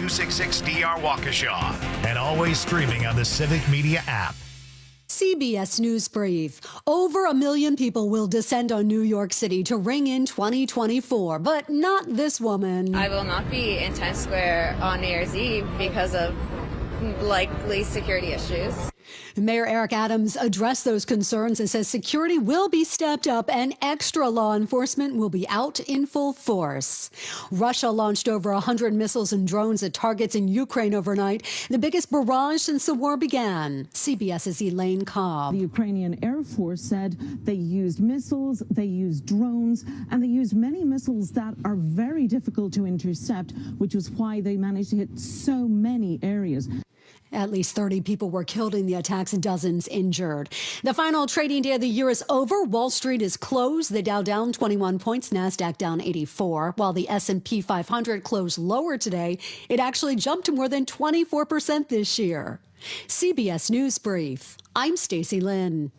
266DR Waukesha, and always streaming on the Civic Media app. CBS News Brief. Over 1 million people will descend on New York City to ring in 2024, but not this woman. I will not be in Times Square on New Year's Eve because of likely security issues. Mayor Eric Adams addressed those concerns and says security will be stepped up and extra law enforcement will be out in full force. Russia launched over 100 missiles and drones at targets in Ukraine overnight, the biggest barrage since the war began. CBS's Elaine Cobb. The Ukrainian Air Force said they used missiles, they used drones, and they used many missiles that are very difficult to intercept, which was why they managed to hit so many areas. At least 30 people were killed in the attacks and dozens injured. The final trading day of the year is over. Wall Street is closed. The Dow down 21 points, NASDAQ down 84. While the S&P 500 closed lower today, it actually jumped more than 24% this year. CBS News Brief. I'm Stacey Lynn.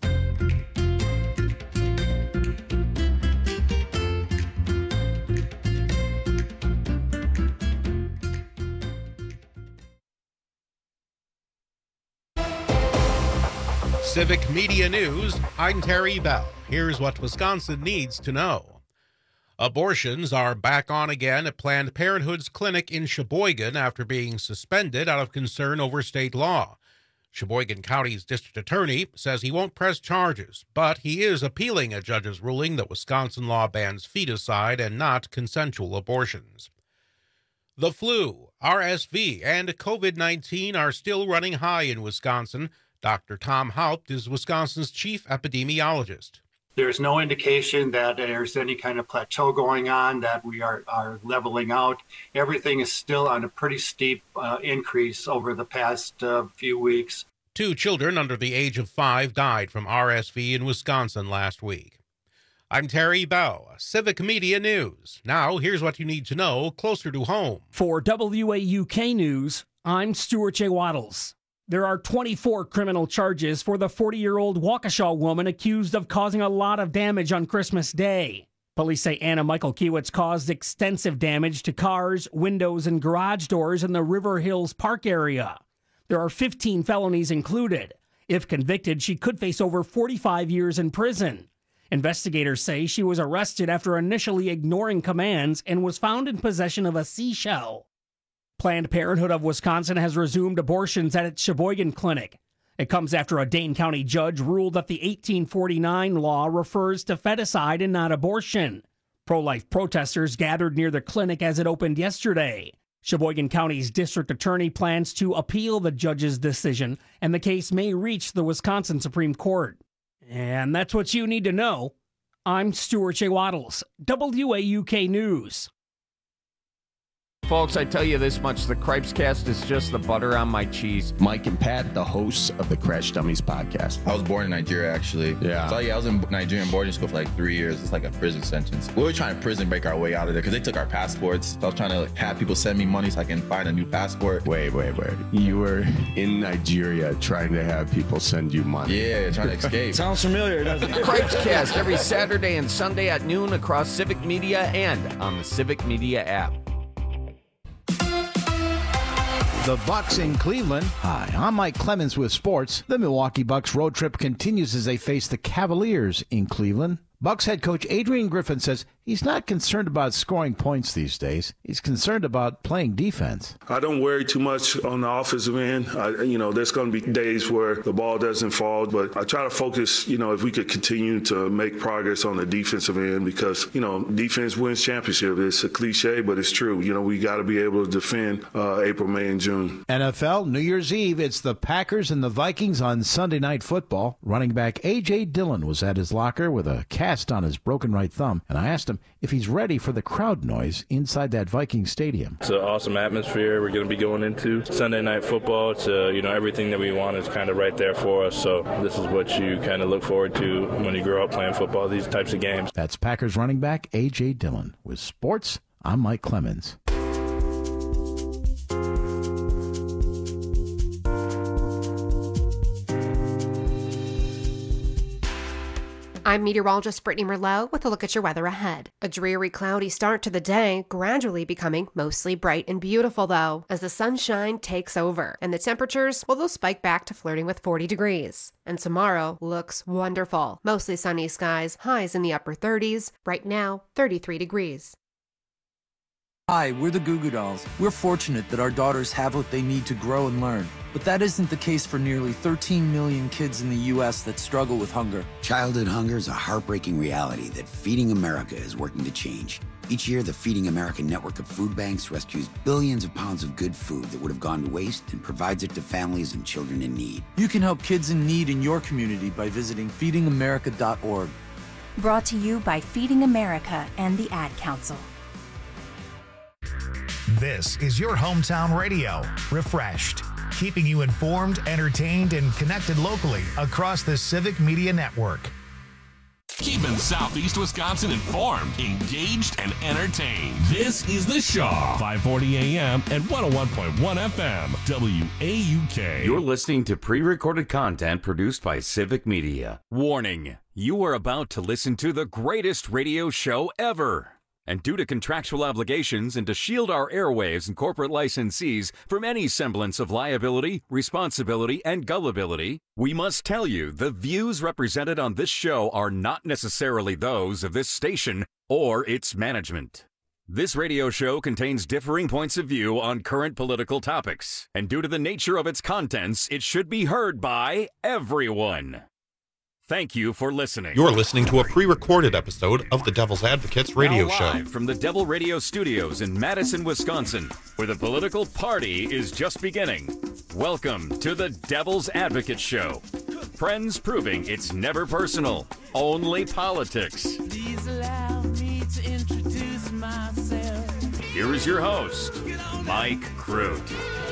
Civic Media News, I'm Terry Bell. Here's what Wisconsin needs to know. Abortions are back on again at Planned Parenthood's clinic in Sheboygan after being suspended out of concern over state law. Sheboygan County's district attorney says he won't press charges, but he is appealing a judge's ruling that Wisconsin law bans feticide and not consensual abortions. The flu, RSV, and COVID-19 are still running high in Wisconsin. Dr. Tom Haupt is Wisconsin's chief epidemiologist. There's no indication that there's any kind of plateau going on, that we are leveling out. Everything is still on a pretty steep increase over the past few weeks. 2 children under the age of 5 died from RSV in Wisconsin last week. I'm Terry Bell, Civic Media News. Now, here's what you need to know closer to home. For WAUK News, I'm Stuart J. Waddles. There are 24 criminal charges for the 40-year-old Waukesha woman accused of causing a lot of damage on Christmas Day. Police say Anna Michael Kiewitz caused extensive damage to cars, windows, and garage doors in the River Hills Park area. There are 15 felonies included. If convicted, she could face over 45 years in prison. Investigators say she was arrested after initially ignoring commands and was found in possession of a seashell. Planned Parenthood of Wisconsin has resumed abortions at its Sheboygan clinic. It comes after a Dane County judge ruled that the 1849 law refers to feticide and not abortion. Pro-life protesters gathered near the clinic as it opened yesterday. Sheboygan County's district attorney plans to appeal the judge's decision, and the case may reach the Wisconsin Supreme Court. And that's what you need to know. I'm Stuart J. Waddles, WAUK News. Folks, I tell you this much, the Cripescast is just the butter on my cheese. Mike and Pat, the hosts of the Crash Dummies podcast. I was born in Nigeria, actually. Yeah. So, I was in Nigerian boarding school for like 3 years. It's like a prison sentence. We were trying to prison break our way out of there because they took our passports. So I was trying to have people send me money so I can find a new passport. Wait. You were in Nigeria trying to have people send you money. Yeah, trying to escape. Sounds familiar, doesn't it? Cripescast every Saturday and Sunday at noon across Civic Media and on the Civic Media app. The Bucks in Cleveland. Hi, I'm Mike Clemens with sports. The Milwaukee Bucks road trip continues as they face the Cavaliers in Cleveland. Bucks head coach Adrian Griffin says he's not concerned about scoring points these days. He's concerned about playing defense. I don't worry too much on the offensive end. There's going to be days where the ball doesn't fall, but I try to focus, if we could continue to make progress on the defensive end because, defense wins championship. It's a cliche, but it's true. We got to be able to defend April, May, and June. NFL, New Year's Eve, it's the Packers and the Vikings on Sunday Night Football. Running back A.J. Dillon was at his locker with a cast on his broken right thumb, and I asked him if he's ready for the crowd noise inside that Viking stadium. It's an awesome atmosphere. We're going to be going into Sunday Night Football. It's everything that we want is kind of right there for us. So this is what you kind of look forward to when you grow up playing football, these types of games. That's Packers running back A.J. Dillon. With sports, I'm Mike Clemens. I'm meteorologist Brittany Merlot with a look at your weather ahead. A dreary, cloudy start to the day, gradually becoming mostly bright and beautiful, though, as the sunshine takes over. And the temperatures, well, they'll spike back to flirting with 40 degrees. And tomorrow looks wonderful. Mostly sunny skies, highs in the upper 30s. Right now, 33 degrees. Hi, we're the Goo Goo Dolls. We're fortunate that our daughters have what they need to grow and learn. But that isn't the case for nearly 13 million kids in the U.S. that struggle with hunger. Childhood hunger is a heartbreaking reality that Feeding America is working to change. Each year, the Feeding America network of food banks rescues billions of pounds of good food that would have gone to waste and provides it to families and children in need. You can help kids in need in your community by visiting feedingamerica.org. Brought to you by Feeding America and the Ad Council. This is your hometown radio, Refreshed, keeping you informed, entertained, and connected locally across the Civic Media Network. Keeping Southeast Wisconsin informed, engaged, and entertained. This is The Shaw, 540 AM and 101.1 FM, WAUK. You're listening to pre-recorded content produced by Civic Media. Warning, you are about to listen to the greatest radio show ever. And due to contractual obligations and to shield our airwaves and corporate licensees from any semblance of liability, responsibility, and gullibility, we must tell you the views represented on this show are not necessarily those of this station or its management. This radio show contains differing points of view on current political topics, and due to the nature of its contents, it should be heard by everyone. Thank you for listening. You're listening to a pre-recorded episode of the Devil's Advocates radio now show. Live from the Devil Radio Studios in Madison, Wisconsin, where the political party is just beginning. Welcome to the Devil's Advocate Show. Friends proving it's never personal, only politics. Please allow me to introduce myself. Here is your host, Mike Crute.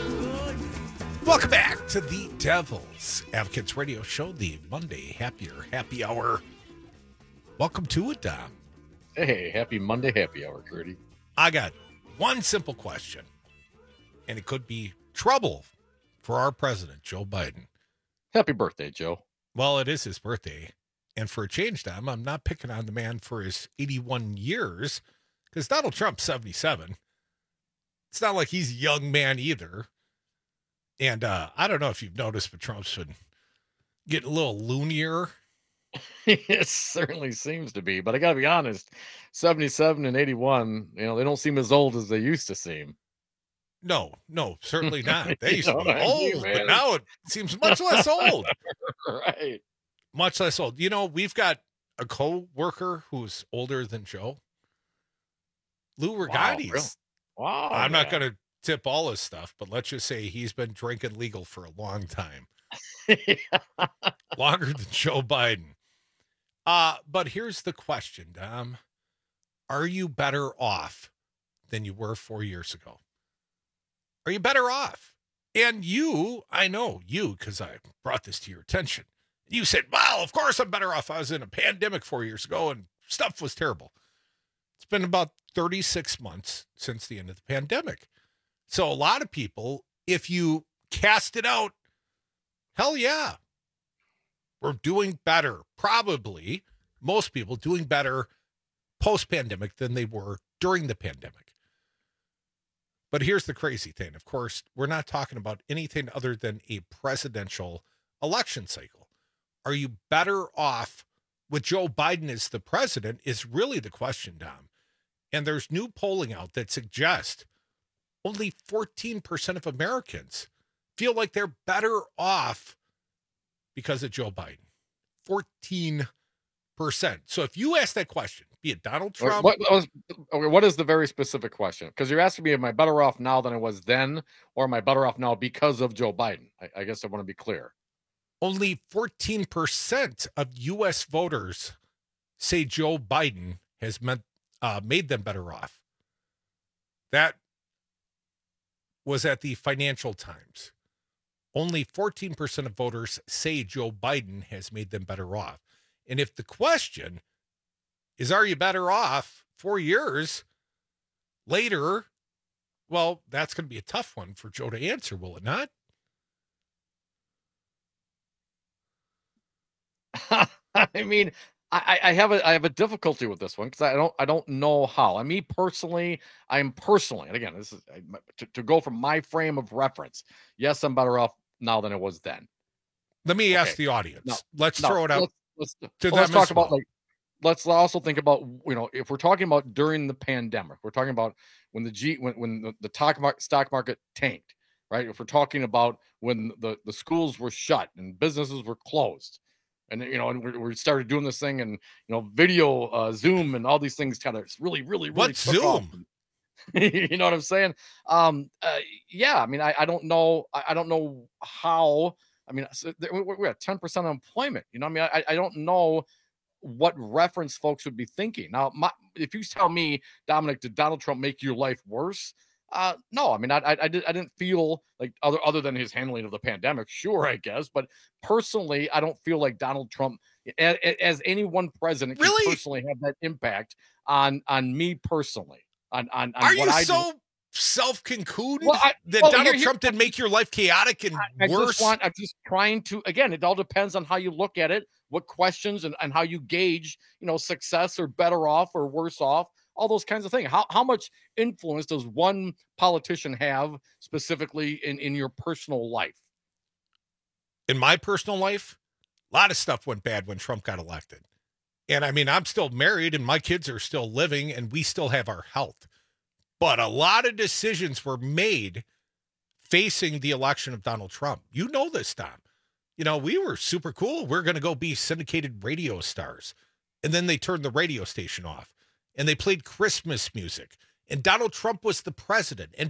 Welcome back to the Devil's Advocates Radio Show, the Monday Happy Hour. Welcome to it, Dom. Hey, happy Monday Happy Hour, Curdy. I got one simple question, and it could be trouble for our president, Joe Biden. Happy birthday, Joe. Well, it is his birthday, and for a change, Dom, I'm not picking on the man for his 81 years, because Donald Trump's 77. It's not like he's a young man either. And I don't know if you've noticed, but Trump's been getting a little loonier. It certainly seems to be. But I got to be honest, 77 and 81, they don't seem as old as they used to seem. No, certainly not. They used You to know be what I mean, old, man. but now it seems much less old. Right. Much less old. We've got a co-worker who's older than Joe. Lou Rigatti's. Really? Wow. I'm not going to tip all his stuff, but let's just say he's been drinking legal for a long time. Longer than Joe Biden. But here's the question, Dom. Are you better off than you were 4 years ago? Are you better off? And I know you, because I brought this to your attention. You said, well, of course I'm better off. I was in a pandemic 4 years ago and stuff was terrible. It's been about 36 months since the end of the pandemic. So a lot of people, if you cast it out, hell yeah, we're doing better. Probably most people doing better post-pandemic than they were during the pandemic. But here's the crazy thing. Of course, we're not talking about anything other than a presidential election cycle. Are you better off with Joe Biden as the president is really the question, Dom. And there's new polling out that suggests only 14% of Americans feel like they're better off because of Joe Biden. 14%. So if you ask that question, be it Donald Trump. What is the very specific question? Because you're asking me, am I better off now than I was then, or am I better off now because of Joe Biden? I guess I want to be clear. Only 14% of U.S. voters say Joe Biden has made them better off. That was at the Financial Times. Only 14% of voters say Joe Biden has made them better off. And if the question is, are you better off 4 years later? Well, that's going to be a tough one for Joe to answer, will it not? I mean, I have a difficulty with this one because I don't know how. Me personally, and again, this is to go from my frame of reference. Yes, I'm better off now than I was then. Let me ask the audience. Let's throw it out. Let's talk about let's also think about, if we're talking about during the pandemic, we're talking about when the stock market tanked, right? If we're talking about when the schools were shut and businesses were closed, and we started doing this thing, and video, Zoom, and all these things kind of really What's took Zoom off. You know what I'm saying? Yeah. I don't know. I don't know how. We're at 10% unemployment. I don't know what reference folks would be thinking. Now, if you tell me, Dominic, did Donald Trump make your life worse? No, I didn't feel like other than his handling of the pandemic. Sure, I guess, but personally, I don't feel like Donald Trump, as any one president, can personally have that impact on me personally. Are you so self-concluded that Donald Trump did make your life chaotic and worse? I'm just trying to, again, it all depends on how you look at it, what questions and how you gauge, success or better off or worse off, all those kinds of things. How much influence does one politician have specifically in your personal life? In my personal life, a lot of stuff went bad when Trump got elected. And I'm still married and my kids are still living and we still have our health. But a lot of decisions were made facing the election of Donald Trump. You know this, Tom. We were super cool. We're going to go be syndicated radio stars. And then they turned the radio station off and they played Christmas music. And Donald Trump was the president. And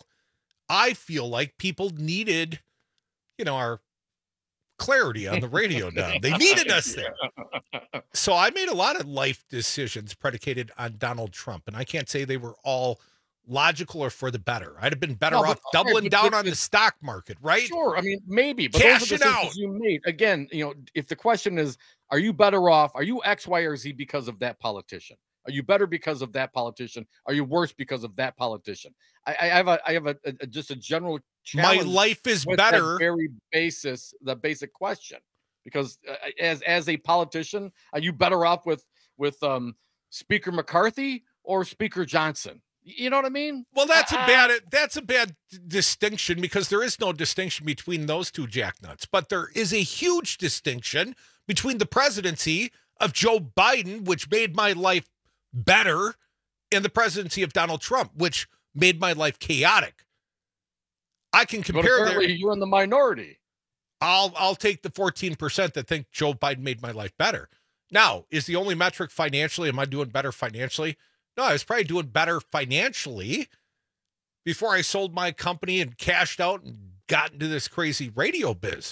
I feel like people needed, our clarity on the radio now. They needed us there. So I made a lot of life decisions predicated on Donald Trump. And I can't say they were all logical or for the better. I'd have been better off doubling down on the stock market, right? Sure. Maybe, but cash those are the decisions you made. Again, if the question is, are you better off? Are you X, Y, or Z because of that politician? Are you better because of that politician? Are you worse because of that politician? I have just a general challenge. My life is with better. The basic question, because as a politician, are you better off with Speaker McCarthy or Speaker Johnson? You know what I mean? Well, that's a bad distinction, because there is no distinction between those two jacknuts. But there is a huge distinction between the presidency of Joe Biden, which made my life better, and the presidency of Donald Trump, which made my life chaotic. I can compare there. You're in the minority. I'll take the 14% that think Joe Biden made my life better. Now, is the only metric financially? Am I doing better financially? No, I was probably doing better financially before I sold my company and cashed out and got into this crazy radio biz.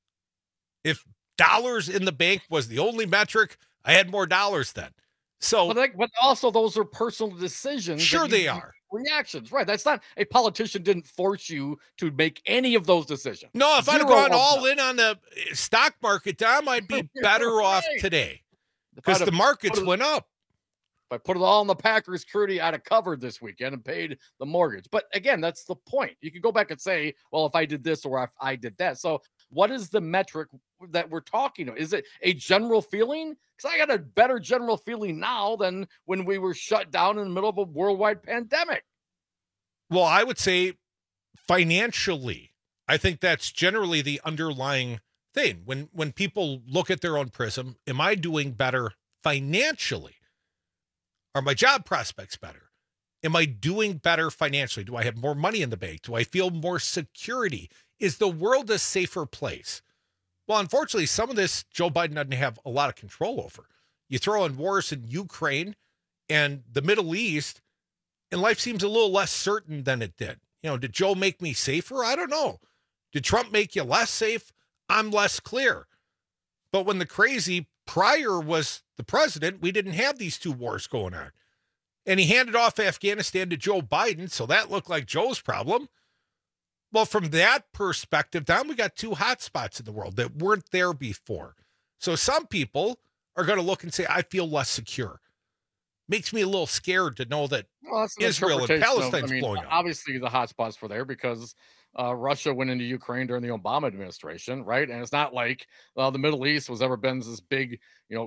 If dollars in the bank was the only metric, I had more dollars then. So, but also those are personal decisions. Sure, they are reactions, right? That's not a politician didn't force you to make any of those decisions. No, if I'd have gone all in on the stock market, Dom, I'd be better off today because the markets went up. If I put it all in the Packers, Trudy, I'd have covered this weekend and paid the mortgage. But again, that's the point. You can go back and say, well, if I did this or if I did that. So what is the metric that we're talking about? Is it a general feeling? Because I got a better general feeling now than when we were shut down in the middle of a worldwide pandemic. Well, I would say financially, I think that's generally the underlying thing. When people look at their own prism, am I doing better financially? Are my job prospects better? Am I doing better financially? Do I have more money in the bank? Do I feel more security? Is the world a safer place? Well, unfortunately, some of this Joe Biden doesn't have a lot of control over. You throw in wars in Ukraine and the Middle East, and life seems a little less certain than it did. Did Joe make me safer? I don't know. Did Trump make you less safe? I'm less clear. But when the crazy prior was the president, we didn't have these two wars going on. And he handed off Afghanistan to Joe Biden, so that looked like Joe's problem. Well, from that perspective, Don, we got two hot spots in the world that weren't there before. So some people are going to look and say, I feel less secure. Makes me a little scared to know that Israel and Palestine's blowing up. Obviously, the hot spots were there because Russia went into Ukraine during the Obama administration, right? And it's not like the Middle East was ever been this big,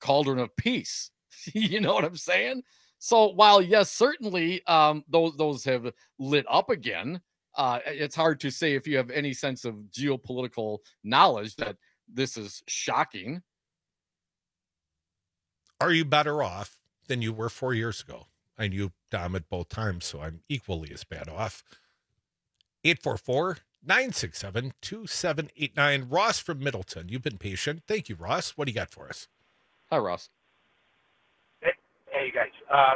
cauldron of peace. You know what I'm saying? So while, yes, certainly those have lit up again, it's hard to say if you have any sense of geopolitical knowledge that this is shocking. Are you better off than you were 4 years ago? I knew Dom at both times, so I'm equally as bad off. 844-967-2789. Ross from Middleton. You've been patient. Thank you, Ross. What do you got for us? Hi, Ross. Hey, guys.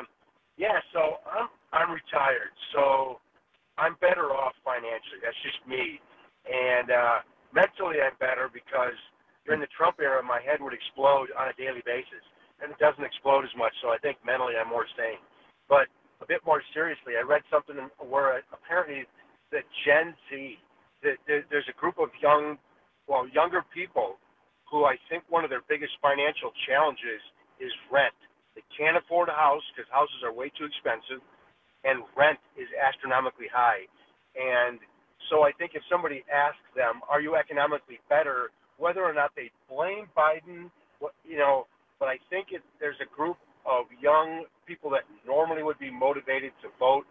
So I'm retired, so I'm better off financially. That's just me. And mentally, I'm better because during the Trump era, my head would explode on a daily basis. And it doesn't explode as much, so I think mentally I'm more sane. But a bit more seriously, I read something where apparently the Gen Z, there's a group of younger people who I think one of their biggest financial challenges is rent. They can't afford a house because houses are way too expensive, and rent is astronomically high. And so I think if somebody asks them, are you economically better, whether or not they blame Biden, but I think there's a group of young people that normally would be motivated to vote,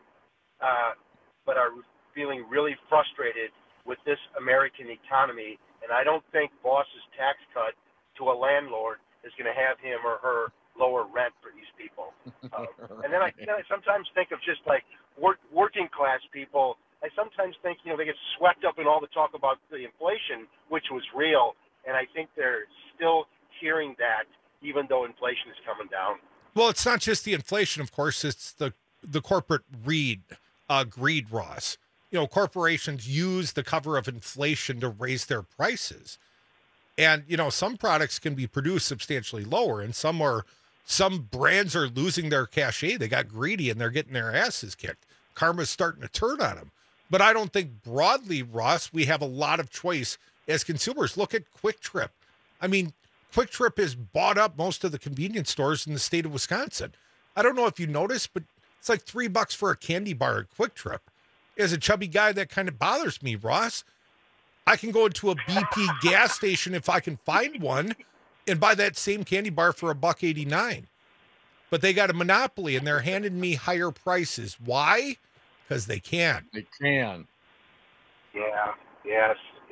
but are feeling really frustrated with this American economy. And I don't think Boss's tax cut to a landlord is going to have him or her lower rent for these people. And then I sometimes think of just like working class people. I sometimes think, they get swept up in all the talk about the inflation, which was real. And I think they're still hearing that, even though inflation is coming down. Well, it's not just the inflation, of course. It's the corporate greed, Ross. Corporations use the cover of inflation to raise their prices. And, some products can be produced substantially lower, and some brands are losing their cachet. They got greedy, and they're getting their asses kicked. Karma's starting to turn on them. But I don't think broadly, Ross, we have a lot of choice as consumers. Look at Quick Trip. I mean, Quick Trip has bought up most of the convenience stores in the state of Wisconsin. I don't know if you noticed, but it's like $3 for a candy bar at Quick Trip. As a chubby guy, that kind of bothers me, Ross. I can go into a BP gas station if I can find one and buy that same candy bar for $1.89. But they got a monopoly and they're handing me higher prices. Why? Because they can. They can. Yeah. Yes.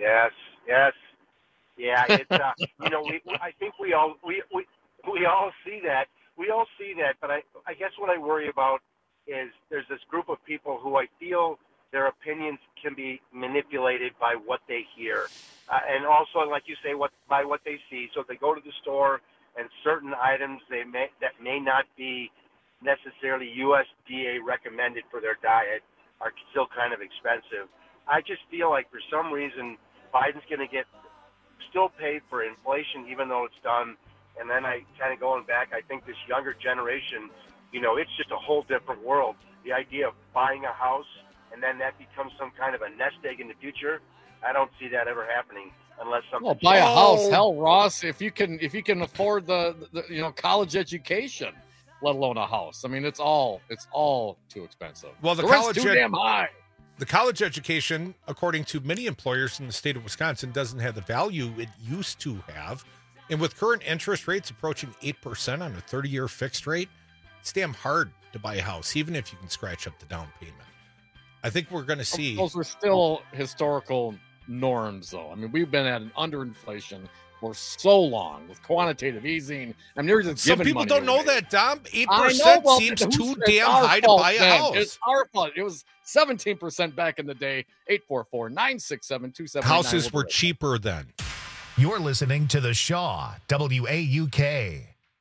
Yeah, it's I think we all see that. We all see that, but I guess what I worry about is there's this group of people who I feel their opinions can be manipulated by what they hear, and also, like you say, by what they see. So if they go to the store and certain items that may not be necessarily USDA recommended for their diet are still kind of expensive. I just feel like for some reason Biden's going to get still paid for inflation, even though it's done. And then I kind of going back, I think this younger generation, it's just a whole different world. The idea of buying a house and then that becomes some kind of a nest egg in the future, I don't see that ever happening unless something. Well, buy a house, hell, Ross, if you can afford the college education, let alone a house. I mean, it's all too expensive. Well, the college too damn high. The college education, according to many employers in the state of Wisconsin, doesn't have the value it used to have. And with current interest rates approaching 8% on a 30-year fixed rate, it's damn hard to buy a house, even if you can scratch up the down payment. I think we're going to see... Those are still historical norms, though. I mean, we've been at an underinflation for so long with quantitative easing. I mean, they're just some giving people money don't know away. that, Dom. 8% seems too damn high to buy a house. It's our fault. It was 17% back in the day. 844-967-2789. Houses were cheaper then. You're listening to The Shaw, WAUK.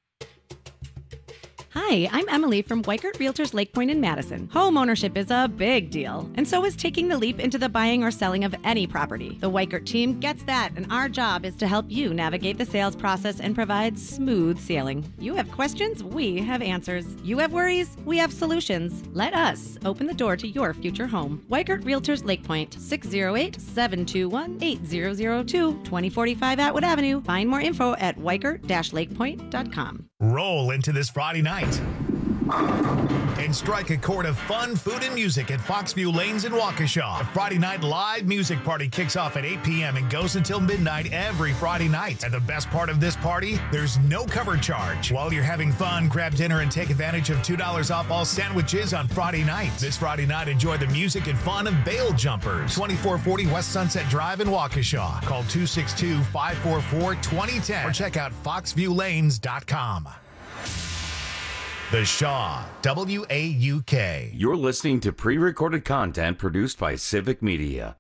Hi, I'm Emily from Weikert Realtors Lake Point in Madison. Home ownership is a big deal, and so is taking the leap into the buying or selling of any property. The Weikert team gets that, and our job is to help you navigate the sales process and provide smooth sailing. You have questions, we have answers. You have worries, we have solutions. Let us open the door to your future home. Weikert Realtors Lake Point, 608-721-8002, 2045 Atwood Avenue. Find more info at weikert-lakepoint.com. Roll into this Friday night. And strike a chord of fun, food, and music at Foxview Lanes in Waukesha. The Friday night live music party kicks off at 8 p.m. and goes until midnight every Friday night. And the best part of this party, there's no cover charge. While you're having fun, grab dinner and take advantage of $2 off all sandwiches on Friday night. This Friday night, enjoy the music and fun of Bail Jumpers. 2440 West Sunset Drive in Waukesha. Call 262-544-2010 or check out foxviewlanes.com. The Shaw, WAUK. You're listening to pre-recorded content produced by Civic Media.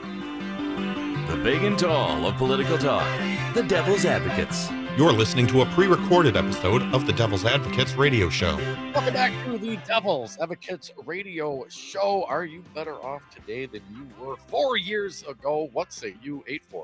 The big and tall of political talk, the Devil's Advocates. You're listening to a pre-recorded episode of the Devil's Advocates radio show. Welcome back to the Devil's Advocates radio show. Are you better off today than you were 4 years ago? What say you?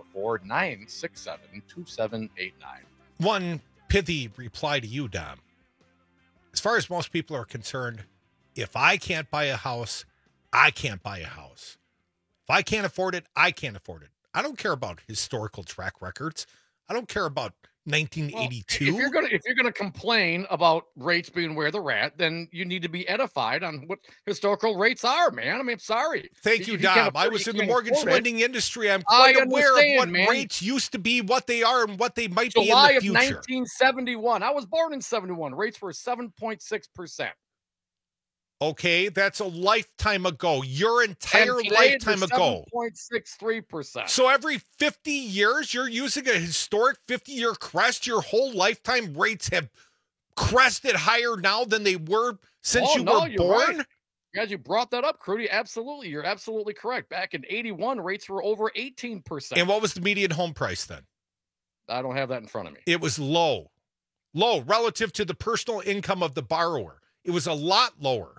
844-967-2789. One pithy reply to you, Dom. As far as most people are concerned, if I can't buy a house, I can't buy a house. If I can't afford it, I can't afford it. I don't care about historical track records. I don't care about 1982. Well, if you're gonna complain about rates being where they're at, then you need to be edified on what historical rates are, man. I mean, I'm sorry. Thank you, Dom. I was in the mortgage lending industry. I'm quite aware of what rates used to be, what they are, and what they might be in the future. July of 1971. I was born in 71. Rates were 7.6%. Okay, that's a lifetime ago. Your entire lifetime ago. 7.63%. So every 50 years, you're using a historic 50-year crest. Your whole lifetime rates have crested higher now than they were since you were born? Right. As you brought that up, Crudy, absolutely. You're absolutely correct. Back in 81, rates were over 18%. And what was the median home price then? I don't have that in front of me. It was low. Low relative to the personal income of the borrower. It was a lot lower.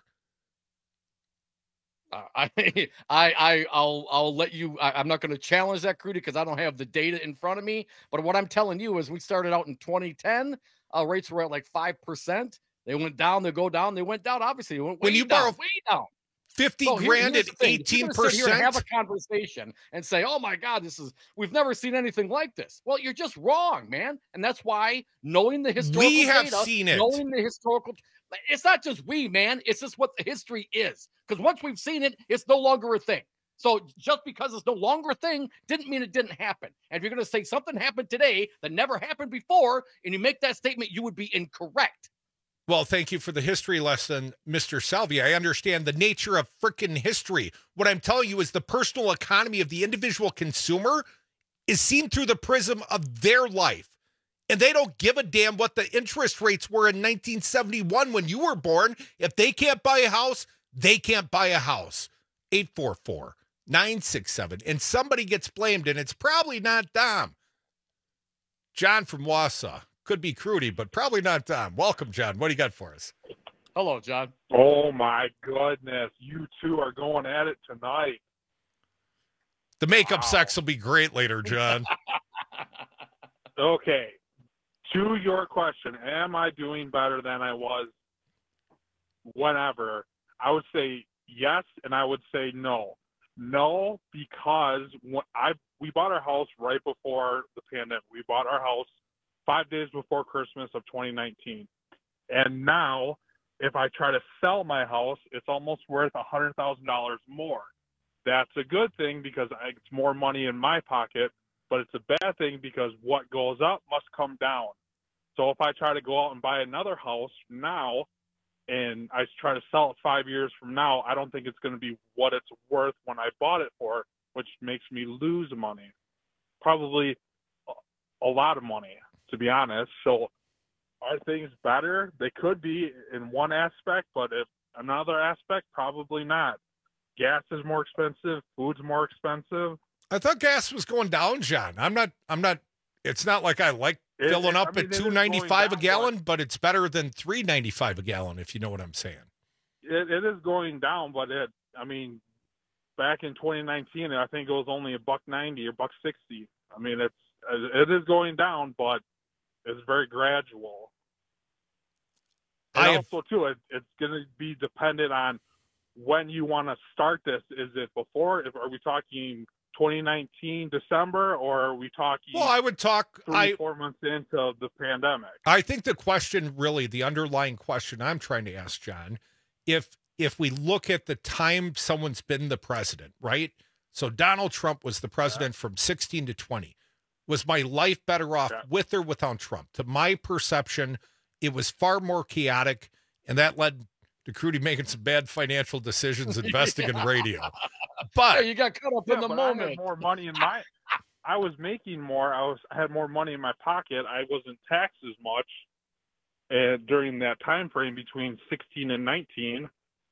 I'll let you. I'm not going to challenge that, Crudy, because I don't have the data in front of me. But what I'm telling you is, we started out in 2010. Rates were at like 5%. They went down. They go down. They went down. Obviously, when you borrow way down. 50 grand at 18%. Have a conversation and say, "Oh my God, we've never seen anything like this." Well, you're just wrong, man. And that's why knowing the historical we have data, seen it. Knowing the historical. It's not just we, man. It's just what the history is. Because once we've seen it, it's no longer a thing. So just because it's no longer a thing didn't mean it didn't happen. And if you're going to say something happened today that never happened before, and you make that statement, you would be incorrect. Well, thank you for the history lesson, Mr. Salvi. I understand the nature of frickin' history. What I'm telling you is the personal economy of the individual consumer is seen through the prism of their life. And they don't give a damn what the interest rates were in 1971 when you were born. If they can't buy a house, they can't buy a house. 844-967. And somebody gets blamed, and it's probably not Dom. John from Wausau. Could be Crudy, but probably not Dom. Welcome, John. What do you got for us? Hello, John. Oh, my goodness. You two are going at it tonight. The makeup sex will be great later, John. Okay. To your question, am I doing better than I was whenever? I would say yes, and I would say no. No, because we bought our house right before the pandemic. We bought our house 5 days before Christmas of 2019. And now, if I try to sell my house, it's almost worth $100,000 more. That's a good thing because it's more money in my pocket, but it's a bad thing because what goes up must come down. So if I try to go out and buy another house now and I try to sell it 5 years from now, I don't think it's going to be what it's worth when I bought it for, which makes me lose money. Probably a lot of money, to be honest. So are things better? They could be in one aspect, but if another aspect, probably not. Gas is more expensive. Food's more expensive. I thought gas was going down, John. I'm not, it's not like I like filling up at $2.95 a gallon, but it's better than $3.95 a gallon, if you know what I'm saying. It is going down, but back in 2019, I think it was only $1.90 or $1.60. I mean, it is going down, but it's very gradual. And also, too, it's going to be dependent on when you want to start this. Is it before? Are we talking 2019 December, or are we talking? Well, I would talk 4 months into the pandemic. I think the question, really, the underlying question I'm trying to ask, John, if we look at the time someone's been the president, right? So Donald Trump was the president from 16 to 20. Was my life better off with or without Trump? To my perception, it was far more chaotic, and that led to Crudy making some bad financial decisions investing in radio. But you got caught up in the moment. I had more money in my. I was making more. I had more money in my pocket. I wasn't taxed as much during that time frame between 16 and 19.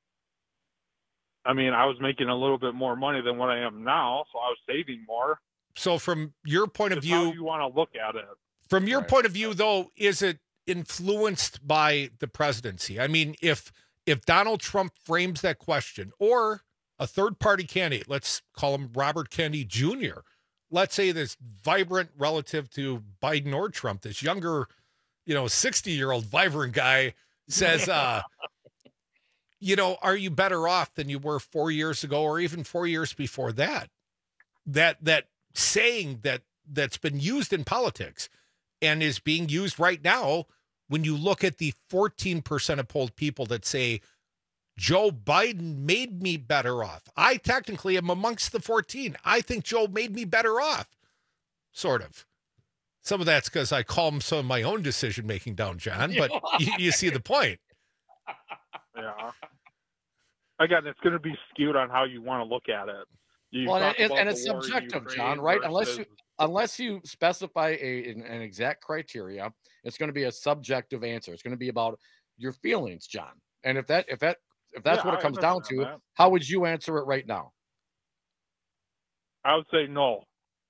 I mean, I was making a little bit more money than what I am now, so I was saving more. So from your point of view, how you want to look at it. From your point of view, though, is it influenced by the presidency? I mean, if Donald Trump frames that question, or a third-party candidate, let's call him Robert Kennedy Jr., let's say this vibrant relative to Biden or Trump, this younger, 60-year-old vibrant guy says, are you better off than you were 4 years ago or even 4 years before that? That saying that's been used in politics and is being used right now when you look at the 14% of polled people that say Joe Biden made me better off. I technically am amongst the 14. I think Joe made me better off, sort of. Some of that's because I calm some of my own decision-making down, John, but you see the point. Yeah. Again, it's going to be skewed on how you want to look at it. It's subjective, John, right? Unless you specify an exact criteria, it's going to be a subjective answer. It's going to be about your feelings, John. And if that's what it comes down to, how would you answer it right now? I would say no.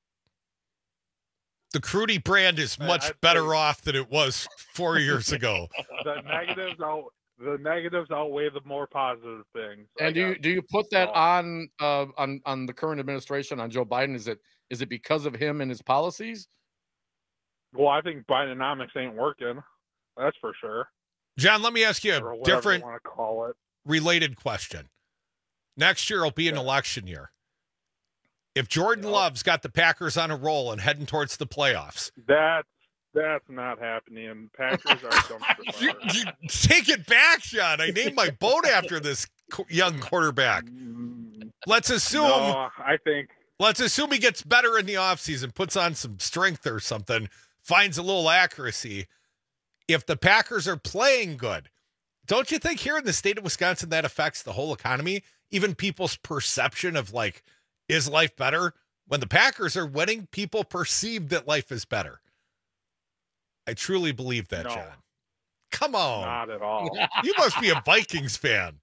The Crudy brand is much better off than it was 4 years ago. The negatives outweigh the more positive things. And do you put that on the current administration, on Joe Biden? Is it because of him and his policies? Well, I think Bidenomics ain't working. That's for sure. John, let me ask you a different, want to call it, related question. Next year will be an election year. If Jordan Love's got the Packers on a roll and heading towards the playoffs, that's not happening. Packers are dumpster fire. You take it back, John. I named my boat after this young quarterback. Let's assume he gets better in the offseason, puts on some strength or something, finds a little accuracy. If the Packers are playing good, don't you think here in the state of Wisconsin that affects the whole economy? Even people's perception of, is life better? When the Packers are winning, people perceive that life is better. I truly believe that, John. Come on. Not at all. You must be a Vikings fan.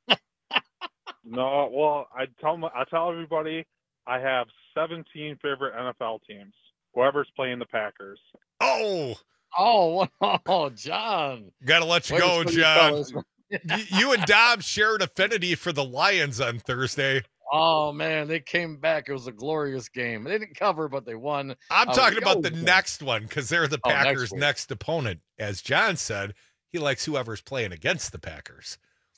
No, well, I tell everybody I have 17 favorite NFL teams. Whoever's playing the Packers. Oh, John. Got to let you go, John. You and Dom shared affinity for the Lions on Thursday. Oh, man, they came back. It was a glorious game. They didn't cover, but they won. I'm talking about the next one because they're the Packers' next opponent. As John said, he likes whoever's playing against the Packers.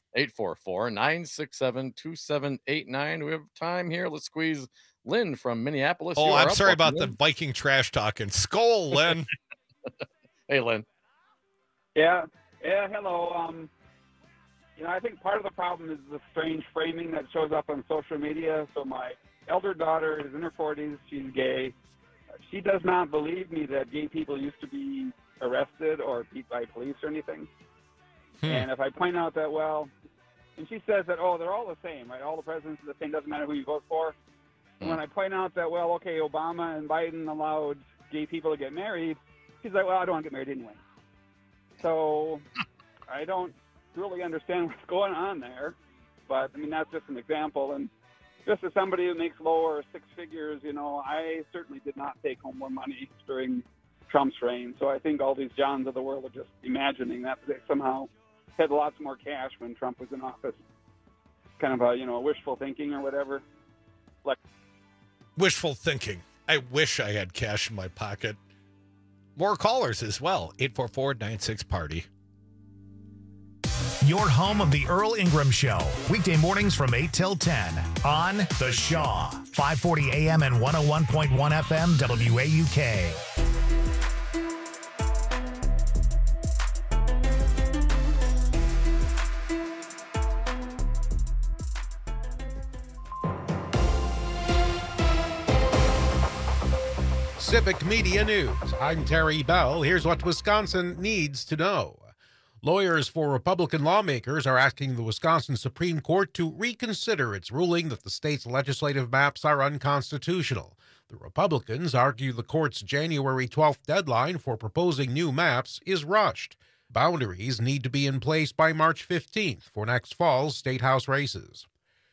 844-967-2789. We have time here. Let's squeeze Lynn from Minneapolis. Oh, I'm sorry about the Viking trash talking. Skol, Lynn. Hey, Lynn. Yeah, hello. I think part of the problem is the strange framing that shows up on social media. So my elder daughter is in her 40s. She's gay. She does not believe me that gay people used to be arrested or beat by police or anything. And if I point out that, and she says that, they're all the same, right? All the presidents are the same. Doesn't matter who you vote for. And when I point out that, Obama and Biden allowed gay people to get married, she's like, I don't want to get married anyway. So I don't really understand what's going on there, but that's just an example. And just as somebody who makes lower six figures, I certainly did not take home more money during Trump's reign. So I think all these Johns of the world are just imagining that they somehow had lots more cash when Trump was in office. Kind of a wishful thinking or whatever. Wishful thinking. I wish I had cash in my pocket. More callers as well. 844-96-PARTY. your home of the Earl Ingram Show. Weekday mornings from 8 till 10 on The Shaw, 540 AM and 101.1 FM WAUK. Civic Media News. I'm Terry Bell. Here's what Wisconsin needs to know. Lawyers for Republican lawmakers are asking the Wisconsin Supreme Court to reconsider its ruling that the state's legislative maps are unconstitutional. The Republicans argue the court's January 12th deadline for proposing new maps is rushed. Boundaries need to be in place by March 15th for next fall's state house races.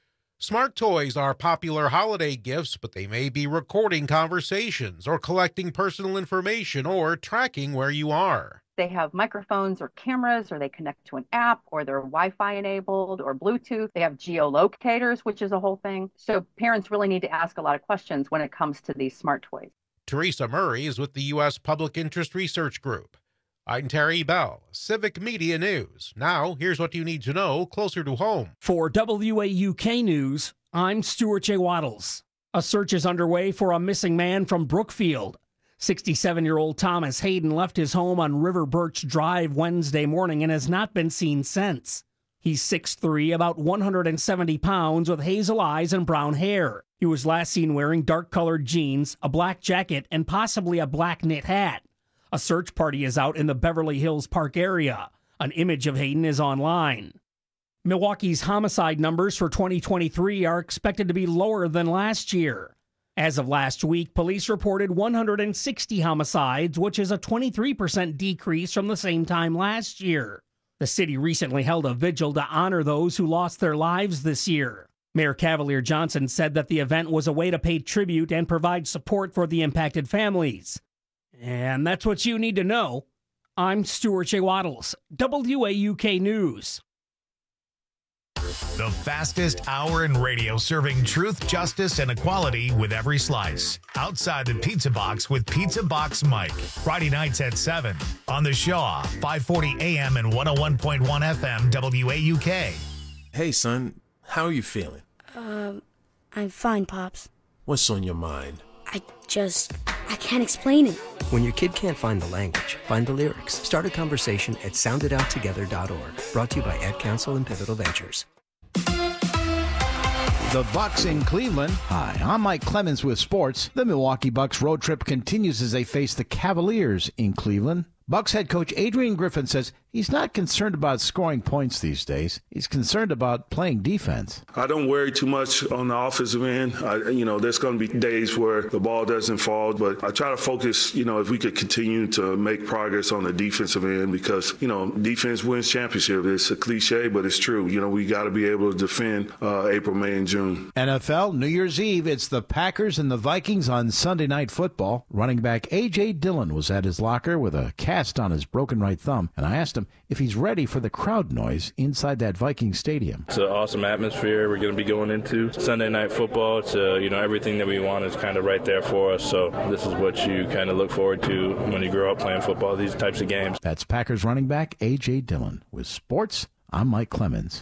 Smart toys are popular holiday gifts, but they may be recording conversations or collecting personal information or tracking where you are. They have microphones or cameras, or they connect to an app, or they're Wi-Fi enabled or Bluetooth. They have geolocators, which is a whole thing. So parents really need to ask a lot of questions when it comes to these smart toys. Teresa Murray is with the U.S. Public Interest Research Group. I'm Terry Bell, Civic Media News. Now, here's what you need to know closer to home. For WAUK News, I'm Stuart J. Waddles. A search is underway for a missing man from Brookfield. 67-year-old Thomas Hayden left his home on River Birch Drive Wednesday morning and has not been seen since. He's 6'3", about 170 pounds, with hazel eyes and brown hair. He was last seen wearing dark-colored jeans, a black jacket, and possibly a black knit hat. A search party is out in the Beverly Hills Park area. An image of Hayden is online. Milwaukee's homicide numbers for 2023 are expected to be lower than last year. As of last week, police reported 160 homicides, which is a 23% decrease from the same time last year. The city recently held a vigil to honor those who lost their lives this year. Mayor Cavalier Johnson said that the event was a way to pay tribute and provide support for the impacted families. And that's what you need to know. I'm Stuart J. Waddles, WAUK News. The fastest hour in radio, serving truth, justice, and equality with every slice. Outside the Pizza Box with Pizza Box Mike. Friday nights at 7 on The Shaw, 540 AM and 101.1 FM WAUK. Hey, son, how are you feeling? I'm fine, Pops. What's on your mind? I can't explain it. When your kid can't find the language, find the lyrics. Start a conversation at soundedouttogether.org. Brought to you by Ad Council and Pivotal Ventures. The Bucks in Cleveland. Hi, I'm Mike Clemens with sports. The Milwaukee Bucks road trip continues as they face the Cavaliers in Cleveland. Bucks head coach Adrian Griffin says he's not concerned about scoring points these days. He's concerned about playing defense. I don't worry too much on the offensive end. There's going to be days where the ball doesn't fall, but I try to focus, if we could continue to make progress on the defensive end because, defense wins championship. It's a cliche, but it's true. We got to be able to defend April, May, and June. NFL, New Year's Eve, it's the Packers and the Vikings on Sunday Night Football. Running back A.J. Dillon was at his locker with a cast on his broken right thumb, and I asked him if he's ready for the crowd noise inside that Viking stadium. It's an awesome atmosphere. We're going to be going into Sunday Night Football. It's, everything that we want is kind of right there for us. So this is what you kind of look forward to when you grow up playing football, these types of games. That's Packers running back A.J. Dillon. With sports, I'm Mike Clemens.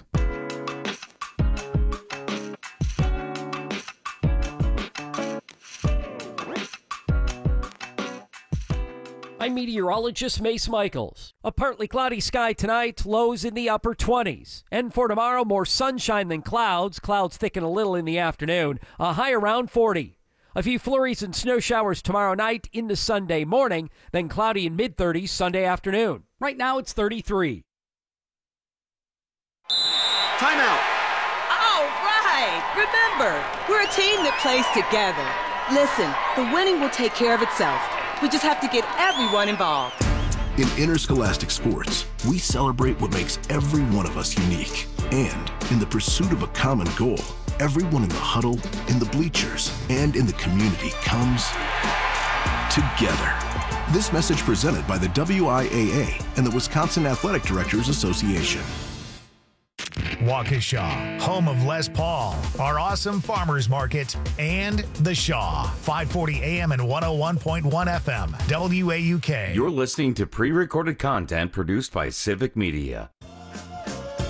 I'm meteorologist Mace Michaels. A partly cloudy sky tonight, lows in the upper 20s. And for tomorrow, more sunshine than clouds. Clouds thicken a little in the afternoon. A high around 40. A few flurries and snow showers tomorrow night into Sunday morning, then cloudy in mid-30s Sunday afternoon. Right now, it's 33. Timeout. All right. Remember, we're a team that plays together. Listen, the winning will take care of itself. We just have to get everyone involved. In interscholastic sports, we celebrate what makes every one of us unique. And in the pursuit of a common goal, everyone in the huddle, in the bleachers, and in the community comes together. This message presented by the WIAA and the Wisconsin Athletic Directors Association. Waukesha, home of Les Paul, our awesome farmers market, and The Shaw, 540 AM and 101.1 FM, WAUK. You're listening to pre-recorded content produced by Civic Media.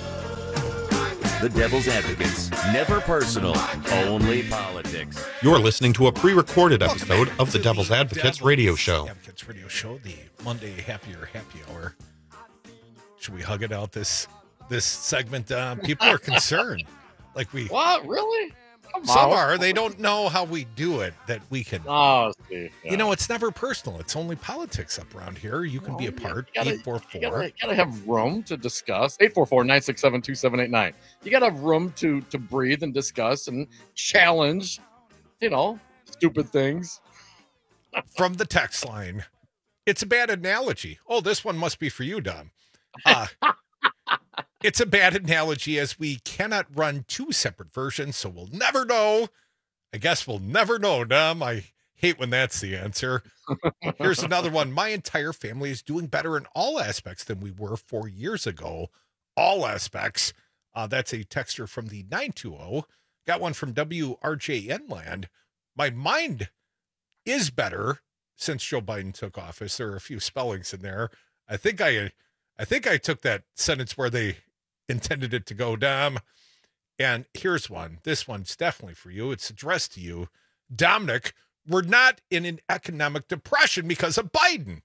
The Devil's Advocates. Never personal, only politics. You're listening to a pre-recorded episode of the Devil's Advocates radio show. Advocates radio show, the Monday Happy Hour. Should we hug it out this segment? People are concerned. What? Really? Some are. They don't know how we do it, that we can. Oh, see. Yeah. It's never personal. It's only politics up around here. You can be a part. 844. You gotta have room to discuss. 844-967-2789. You gotta have room to breathe and discuss and challenge, stupid things. From the text line, it's a bad analogy. Oh, this one must be for you, Dom. It's a bad analogy as we cannot run two separate versions, so we'll never know. I guess we'll never know, Dom. I hate when that's the answer. Here's another one. My entire family is doing better in all aspects than we were 4 years ago. All aspects. That's a texter from the 920. Got one from WRJN Land. My mind is better since Joe Biden took office. There are a few spellings in there. I think I took that sentence where they intended it to go, Dom. And here's one. This one's definitely for you. It's addressed to you. Dominic, we're not in an economic depression because of Biden.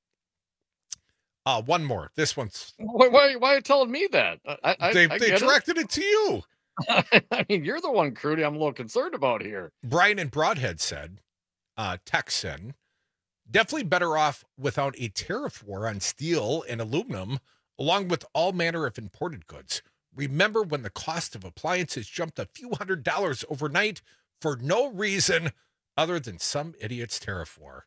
One more. This one's... Why are you telling me that? They directed it to you. I mean, you're the one, Crudy, I'm a little concerned about here. Brian in Broadhead said, Texan, definitely better off without a tariff war on steel and aluminum, along with all manner of imported goods. Remember when the cost of appliances jumped a few $100s overnight for no reason other than some idiot's tariff war?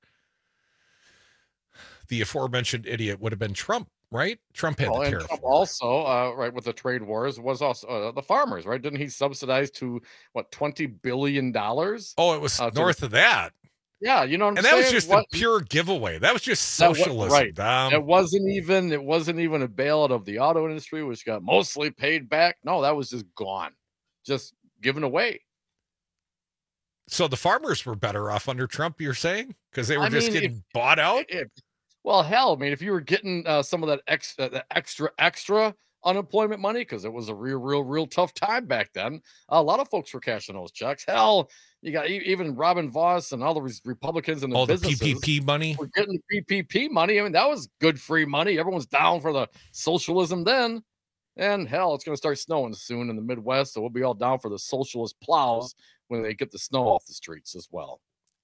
The aforementioned idiot would have been Trump, right? Trump had the tariff Trump war. Also, right, with the trade wars, was also the farmers, right? Didn't he subsidize to, $20 billion? Oh, it was north of that. Yeah, you know what I'm saying? saying? And that was just a pure giveaway. That was just socialism. Right. Dom. It wasn't even a bailout of the auto industry, which got mostly paid back. No, that was just gone. Just given away. So the farmers were better off under Trump, you're saying? Because they were getting bought out? Well, hell, I mean, if you were getting some of that extra unemployment money, because it was a real tough time back then, a lot of folks were cashing those checks. Hell, you got even Robin Voss and all the Republicans and the businesses. The PPP money. We're getting the PPP money. I mean, that was good free money. Everyone's down for the socialism then. And hell, it's going to start snowing soon in the Midwest, so we'll be all down for the socialist plows when they get the snow off the streets as well.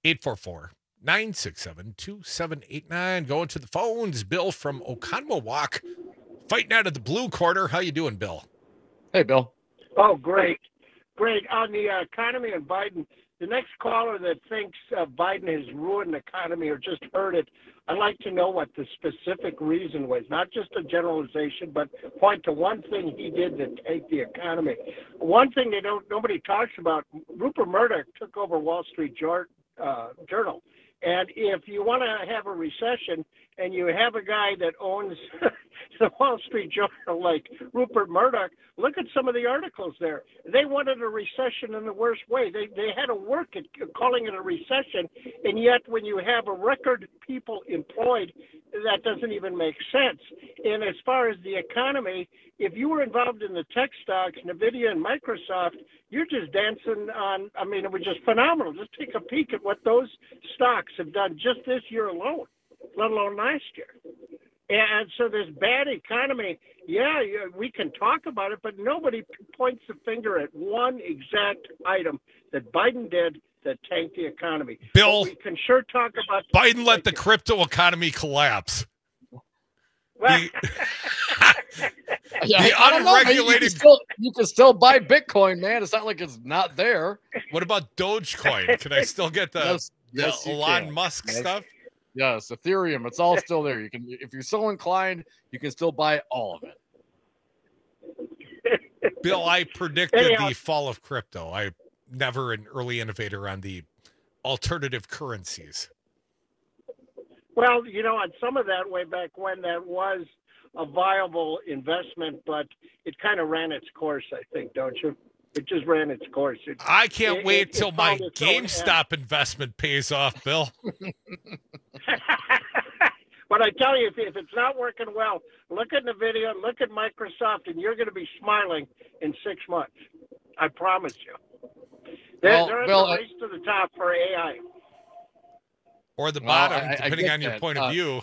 844-967-2789. Going to the phones. Bill from Oconomowoc, fighting out of the blue corner. How you doing, Bill? Hey, Bill. Oh, great. On the economy and Biden, the next caller that thinks Biden has ruined the economy or just hurt it, I'd like to know what the specific reason was, not just a generalization, but point to one thing he did to take the economy. One thing nobody talks about, Rupert Murdoch took over Wall Street Journal. And if you want to have a recession and you have a guy that owns the Wall Street Journal like Rupert Murdoch, look at some of the articles there. They wanted a recession in the worst way. They had to work at calling it a recession, and yet when you have a record people employed, that doesn't even make sense. And as far as the economy, if you were involved in the tech stocks, NVIDIA and Microsoft, you're just dancing on, it was just phenomenal. Just take a peek at what those stocks have done just this year alone, let alone last year. And so this bad economy, we can talk about it, but nobody points the finger at one exact item that Biden did that tanked the economy. Bill, but we can sure talk about Biden let the crypto economy collapse. Well, the unregulated. You can still buy Bitcoin, man. It's not like it's not there. What about Dogecoin? Can I still get the Elon Musk stuff? Yes, Ethereum. It's all still there. You can, if you're so inclined, you can still buy all of it. Bill, I predicted the fall of crypto. I'm never an early innovator on the alternative currencies. Well, on some of that way back when that was a viable investment, but it kind of ran its course, I think, don't you? It just ran its course. I can't wait till my GameStop investment pays off, Bill. But I tell you, if it's not working well, look at NVIDIA, look at Microsoft, and you're going to be smiling in 6 months. I promise you. They're in the race to the top for AI. Or the bottom, depending on your point of view.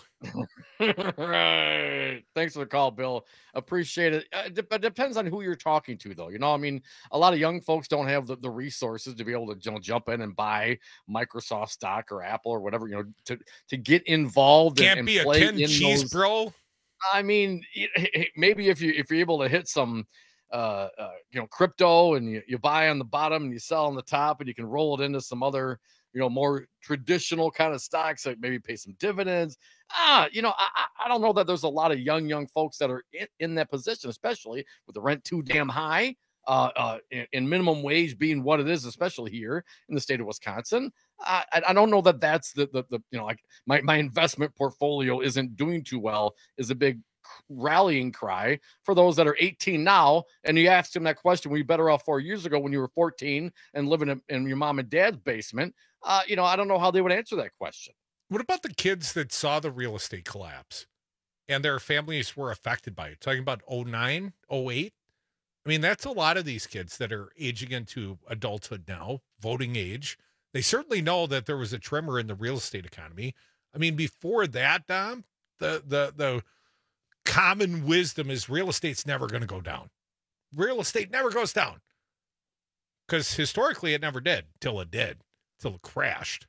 Right. Thanks for the call, Bill. Appreciate it. It depends on who you're talking to, though. You know, I mean, a lot of young folks don't have the resources to be able to jump in and buy Microsoft stock or Apple or whatever, you know, to get involved. Can't be a Ken Cheese, bro. I mean, maybe if you're able to hit some, crypto, and you buy on the bottom and you sell on the top, and you can roll it into some other, more traditional kind of stocks that maybe pay some dividends. I don't know that there's a lot of young folks that are in that position, especially with the rent too damn high, and minimum wage being what it is, especially here in the state of Wisconsin. I don't know that that's like my investment portfolio isn't doing too well is a big rallying cry for those that are 18 now. And you asked them that question, were you better off 4 years ago when you were 14 and living in your mom and dad's basement? I don't know how they would answer that question. What about the kids that saw the real estate collapse and their families were affected by it? Talking about 09, 08. I mean, that's a lot of these kids that are aging into adulthood now, voting age. They certainly know that there was a tremor in the real estate economy. I mean, before that, Dom, the common wisdom is real estate's never going to go down. Real estate never goes down. Because historically it never did, till it crashed.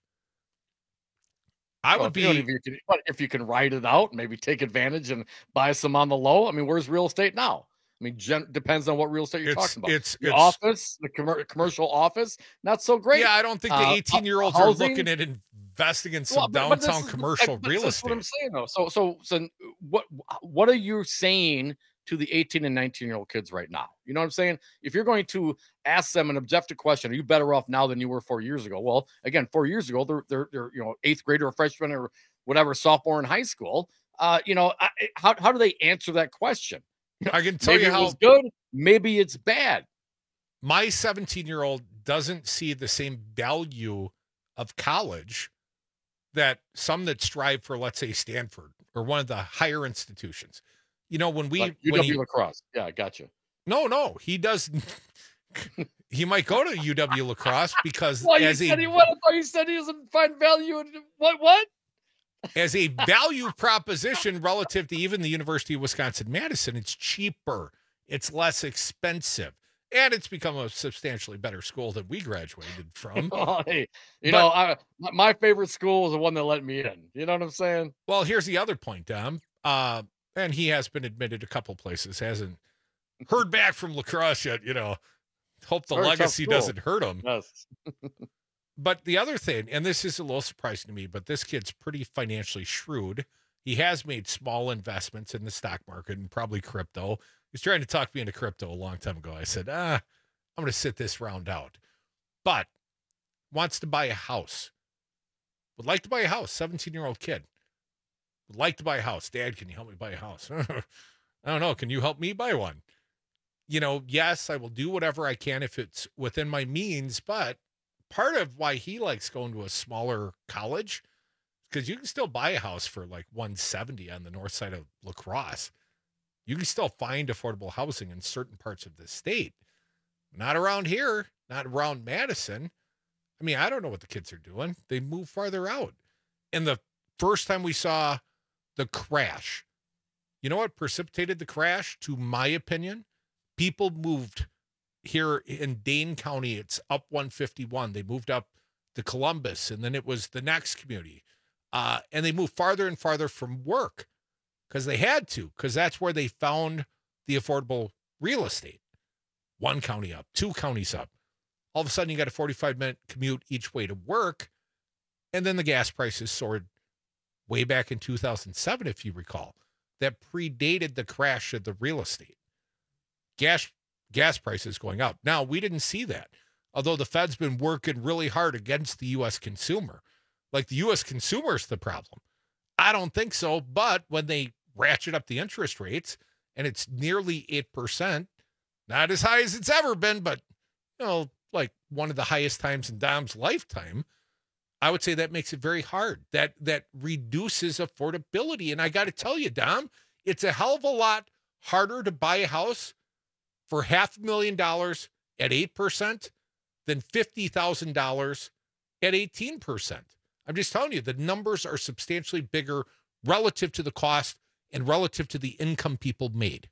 If you can ride it out, maybe take advantage and buy some on the low. I mean, where's real estate now? I mean, depends on what real estate you're talking about. It's office, the commercial office, not so great. Yeah, I don't think the 18-year-olds are looking at investing in some downtown commercial real estate. That's what I'm saying, though. So what are you saying to the 18 and 19-year-old kids right now? You know what I'm saying? If you're going to ask them an objective question, are you better off now than you were 4 years ago? Well, again, 4 years ago, they're eighth grader or freshman or whatever, sophomore in high school. How do they answer that question? I can tell maybe you how it's good, maybe it's bad. My 17-year-old doesn't see the same value of college that some that strive for, let's say, Stanford or one of the higher institutions. When UW La Crosse. Yeah, I got you. No, he doesn't. He might go to UW La Crosse because I thought you said he doesn't find value in what? As a value proposition relative to even the University of Wisconsin-Madison, it's cheaper, it's less expensive, and it's become a substantially better school than we graduated from. My favorite school is the one that let me in. You know what I'm saying? Well, here's the other point, Dom. And he has been admitted a couple places, hasn't heard back from La Crosse yet. Hope the legacy doesn't hurt him. Yes. But the other thing, and this is a little surprising to me, but this kid's pretty financially shrewd. He has made small investments in the stock market and probably crypto. He's trying to talk me into crypto a long time ago. I said, I'm going to sit this round out. But wants to buy a house. Would like to buy a house, 17-year-old kid. Would like to buy a house. Dad, can you help me buy a house? I don't know. Can you help me buy one? Yes, I will do whatever I can if it's within my means, but part of why he likes going to a smaller college because you can still buy a house for like $170 on the north side of La Crosse. You can still find affordable housing in certain parts of the state. Not around here, not around Madison. I mean, I don't know what the kids are doing. They move farther out. And the first time we saw the crash, you know what precipitated the crash, to my opinion? People moved here in Dane County. It's up 151. They moved up to Columbus, and then it was the next community. And they moved farther and farther from work because they had to, because that's where they found the affordable real estate. One county up, two counties up. All of a sudden, you got a 45-minute commute each way to work, and then the gas prices soared way back in 2007, if you recall. That predated the crash of the real estate. Gas prices going up. Now, we didn't see that, although the Fed's been working really hard against the U.S. consumer. Like the U.S. consumer is the problem. I don't think so, but when they ratchet up the interest rates, and it's nearly 8%, not as high as it's ever been, but, like one of the highest times in Dom's lifetime, I would say that makes it very hard. That reduces affordability. And I got to tell you, Dom, it's a hell of a lot harder to buy a house for $500,000 at 8% than $50,000 at 18%. I'm just telling you, the numbers are substantially bigger relative to the cost and relative to the income people made.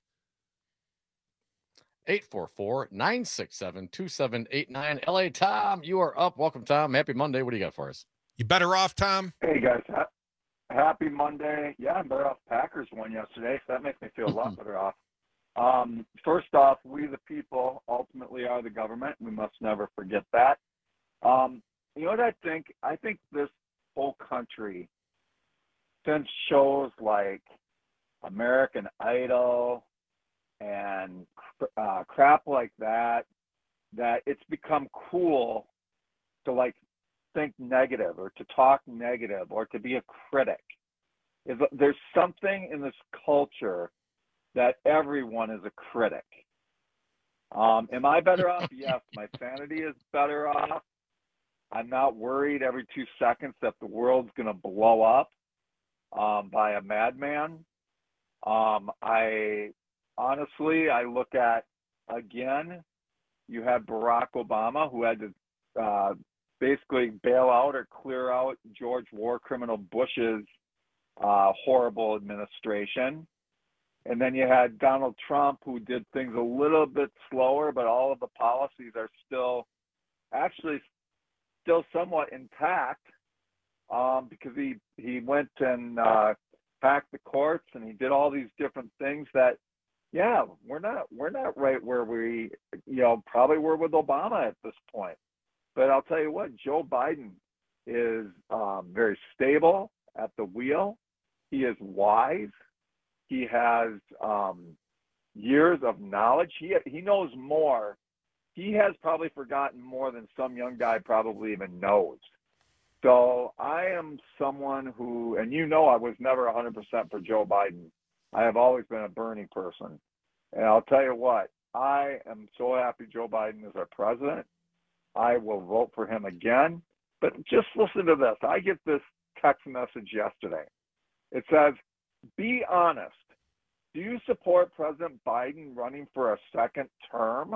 844-967-2789. LA Tom, you are up. Welcome, Tom. Happy Monday. What do you got for us? You better off, Tom? Hey, guys. Happy Monday. Yeah, I'm better off. Packers won yesterday, so that makes me feel a lot better off. First off, we the people ultimately are the government. We must never forget that. You know what I think? I think this whole country, since shows like American Idol and crap like that it's become cool to like think negative or to talk negative or to be a critic. There's something in this culture that everyone is a critic. Am I better off? Yes, my sanity is better off. I'm not worried every 2 seconds that the world's going to blow up by a madman. I look at, again, you had Barack Obama, who had to basically bail out or clear out George war criminal Bush's horrible administration. And then you had Donald Trump, who did things a little bit slower, but all of the policies are still somewhat intact because he went and packed the courts and he did all these different things that, yeah, we're not right where we, probably were with Obama at this point. But I'll tell you what, Joe Biden is very stable at the wheel. He is wise. He has years of knowledge. He knows more. He has probably forgotten more than some young guy probably even knows. So I am someone who, and I was never 100% for Joe Biden. I have always been a Bernie person. And I'll tell you what, I am so happy Joe Biden is our president. I will vote for him again. But just listen to this. I get this text message yesterday. It says, be honest. Do you support President Biden running for a second term?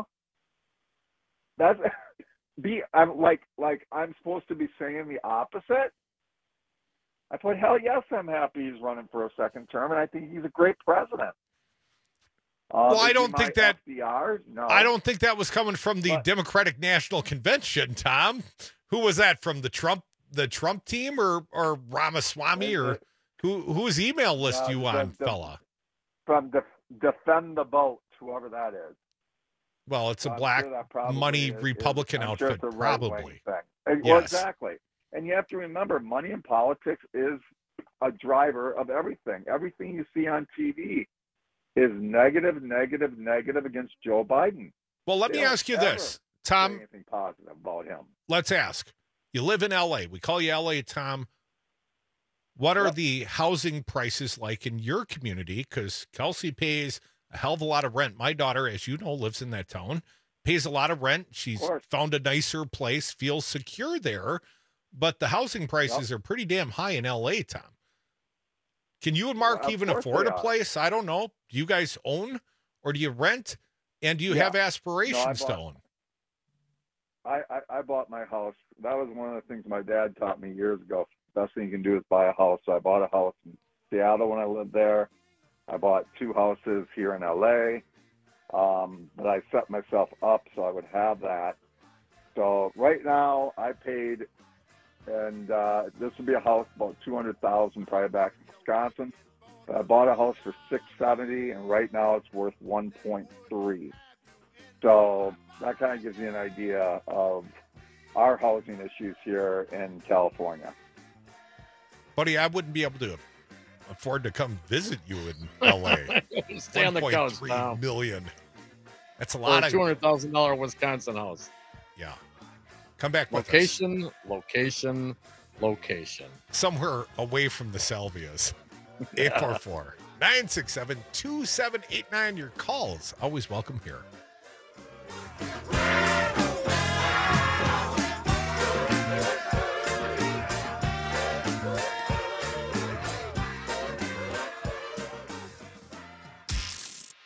I'm supposed to be saying the opposite? I thought, hell yes, I'm happy he's running for a second term, and I think he's a great president. Well, I don't think that FDR? No. I don't think that was coming from the Democratic National Convention, Tom. Who was that from? The Trump team or Ramaswamy or whose email list you on, fella? From Defend the Vote, whoever that is. Well, it's a black money Republican outfit, sure probably. Yes. Well, exactly. And you have to remember, money in politics is a driver of everything. Everything you see on TV is negative against Joe Biden. Well, let me ask you this, Tom. Anything positive about him? Let's ask. You live in L.A. We call you L.A., Tom. What are the housing prices like in your community? Because Kelsey pays a hell of a lot of rent. My daughter, as you know, lives in that town, pays a lot of rent. She's found a nicer place, feels secure there, but the housing prices are pretty damn high in L.A., Tom. Can you and Mark even afford a place? I don't know. Do you guys own or do you rent? And do you have aspirations to own? I bought my house. That was one of the things my dad taught me years ago. Best thing you can do is buy a house. So I bought a house in Seattle when I lived there. I bought 2 houses here in LA, but I set myself up so I would have that. So right now I paid, and this would be a house about $200,000 probably back in Wisconsin. But I bought a house for $670,000, and right now it's worth $1.3. So that kind of gives you an idea of our housing issues here in California. Buddy, I wouldn't be able to afford to come visit you in L.A. Stay on the coast now. $1.3 million. That's a lot. A $200,000 Wisconsin house. Yeah. Come back with location. Somewhere away from the salvias. 844-967-2789. Your calls always welcome here.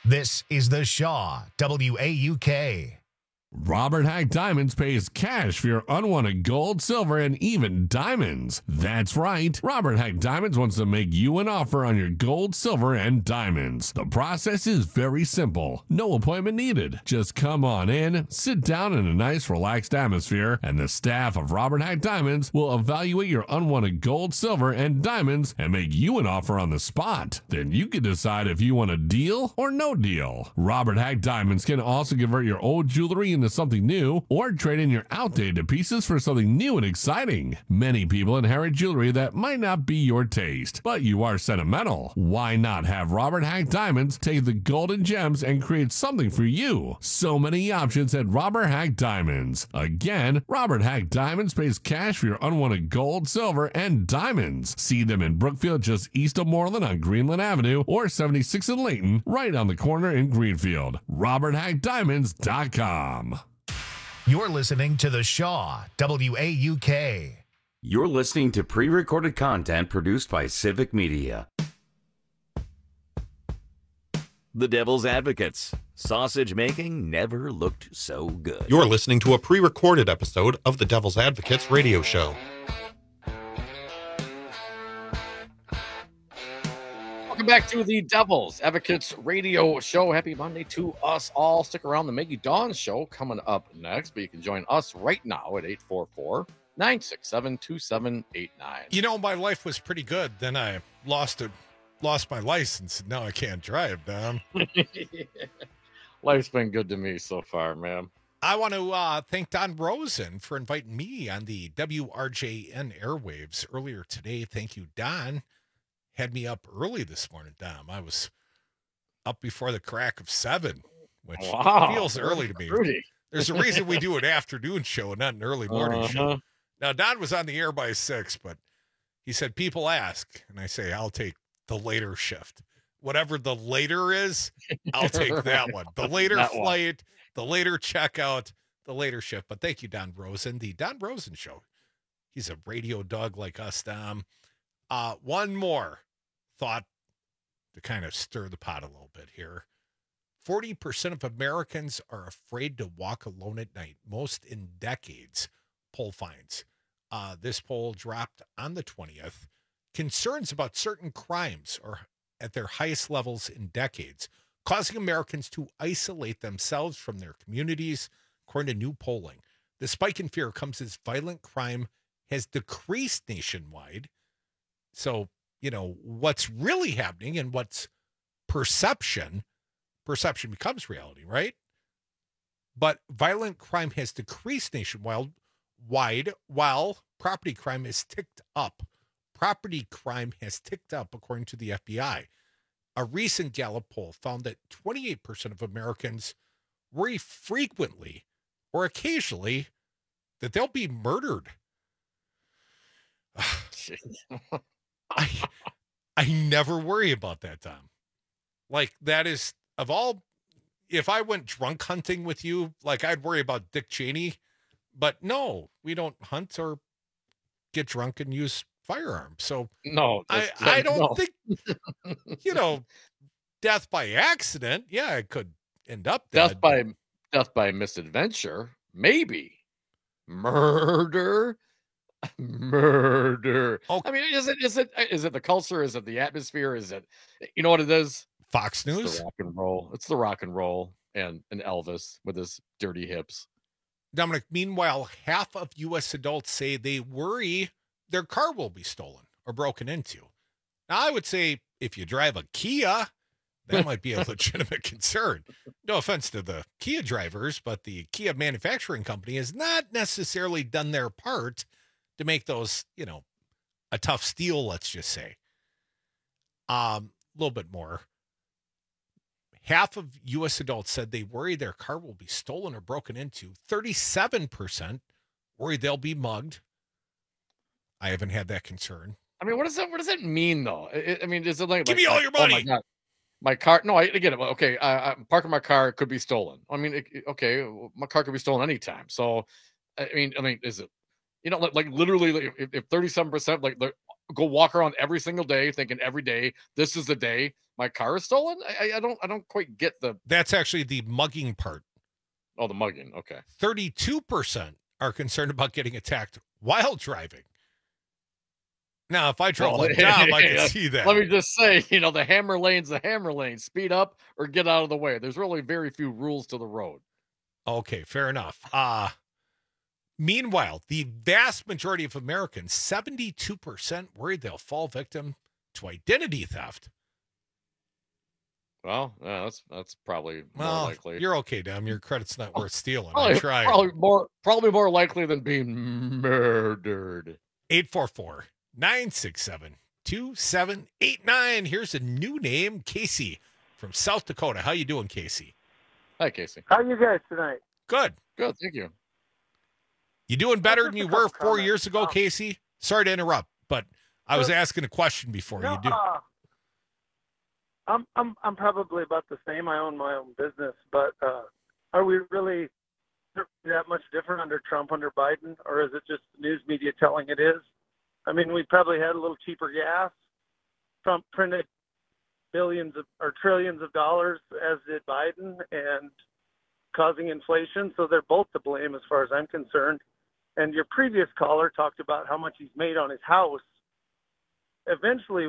This is the Shaw WAUK. Robert Hack Diamonds pays cash for your unwanted gold, silver, and even diamonds. That's right. Robert Hack Diamonds wants to make you an offer on your gold, silver, and diamonds. The process is very simple. No appointment needed. Just come on in, sit down in a nice, relaxed atmosphere, and the staff of Robert Hack Diamonds will evaluate your unwanted gold, silver, and diamonds and make you an offer on the spot. Then you can decide if you want a deal or no deal. Robert Hack Diamonds can also convert your old jewelry into something new or trade in your outdated pieces for something new and exciting. Many people inherit jewelry that might not be your taste, but you are sentimental. Why not have Robert Hack Diamonds take the golden gems and create something for you? So many options at Robert Hack Diamonds. Again, Robert Hack Diamonds pays cash for your unwanted gold, silver, and diamonds. See them in Brookfield just east of Moreland on Greenland Avenue or 76 in Layton, right on the corner in Greenfield. RobertHackDiamonds.com. You're listening to the Shaw WAUK. You're listening to pre-recorded content produced by Civic Media. The Devil's Advocates. Sausage making never looked so good. You're listening to a pre-recorded episode of the Devil's Advocates radio show. Welcome back to the Devil's Advocates radio show. Happy Monday to us all. Stick around. The Maggie Dawn show coming up next, but you can join us right now at 844-967-2789. You know, my life was pretty good. Then I lost my license, and now I can't drive, Dom. Life's been good to me so far, man. I want to thank Don Rosen for inviting me on the WRJN airwaves earlier today. Thank you, Don. Had me up early this morning, Dom. I was up before the crack of 7, which feels early to me. Rudy. There's a reason we do an afternoon show and not an early morning show. Now, Don was on the air by 6, but he said, people ask, and I say, I'll take the later shift. Whatever the later is, I'll take that one. The later flight, the later checkout, the later shift. But thank you, Don Rosen. The Don Rosen Show. He's a radio dog like us, Dom. One more thought to kind of stir the pot a little bit here. 40% of Americans are afraid to walk alone at night, most in decades, poll finds. This poll dropped on the 20th. Concerns about certain crimes are at their highest levels in decades, causing Americans to isolate themselves from their communities, according to new polling. The spike in fear comes as violent crime has decreased nationwide. So, you know, what's really happening and what's perception becomes reality, right? But violent crime has decreased nationwide while property crime has ticked up. Property crime has ticked up, according to the FBI. A recent Gallup poll found that 28% of Americans worry frequently or occasionally that they'll be murdered. I never worry about that, Tom. Like, that is, of all, if I went drunk hunting with you, like, I'd worry about Dick Cheney. But no, we don't hunt or get drunk and use firearms. So no, I don't think, you know, death by accident. Yeah, it could end up dead. Death by misadventure, maybe. Murder. Oh. I mean, is it the culture? Is it the atmosphere? Is it, you know what it is? Fox News. It's the rock and roll. It's the rock and roll and Elvis with his dirty hips. Dominic, meanwhile, half of U.S. adults say they worry their car will be stolen or broken into. Now, I would say if you drive a Kia, that might be a legitimate concern. No offense to the Kia drivers, but the Kia manufacturing company has not necessarily done their part to make those, you know, a tough steal, let's just say. A little bit more. Half of U.S. adults said they worry their car will be stolen or broken into. 37% worry they'll be mugged. I haven't had that concern. I mean, what does that mean, though? I mean, is it like, give me all your money? Oh my God. My car, no, I get it. Okay, I'm parking my car, it could be stolen. I mean, okay, my car could be stolen anytime. So, I mean, is it, you know, like literally, if 37%, like go walk around every single day thinking every day this is the day my car is stolen? I don't quite get the. That's actually the mugging part. Oh, the mugging. Okay. 32% are concerned about getting attacked while driving. Now, if I drove like Dom, I can see that. Let me just say, the hammer lane's the hammer lane. Speed up or get out of the way. There's really very few rules to the road. Okay, fair enough. Meanwhile, the vast majority of Americans, 72%, worried they'll fall victim to identity theft. Well, that's probably more likely. You're okay, Dom. Your credit's not worth stealing. Probably, I tried. Probably more likely than being murdered. 844-967-2789. Here's a new name, Casey from South Dakota. How you doing, Casey? Hi, Casey. How you guys tonight? Good. Good, thank you. You doing better than you were 4 years ago, Casey? Sorry to interrupt, but I was asking a question before. You do. I'm probably about the same. I own my own business, but are we really that much different under Trump, under Biden, or is it just the news media telling it is? I mean, we probably had a little cheaper gas. Trump printed billions or trillions of dollars, as did Biden, and causing inflation. So they're both to blame as far as I'm concerned. And your previous caller talked about how much he's made on his house. Eventually,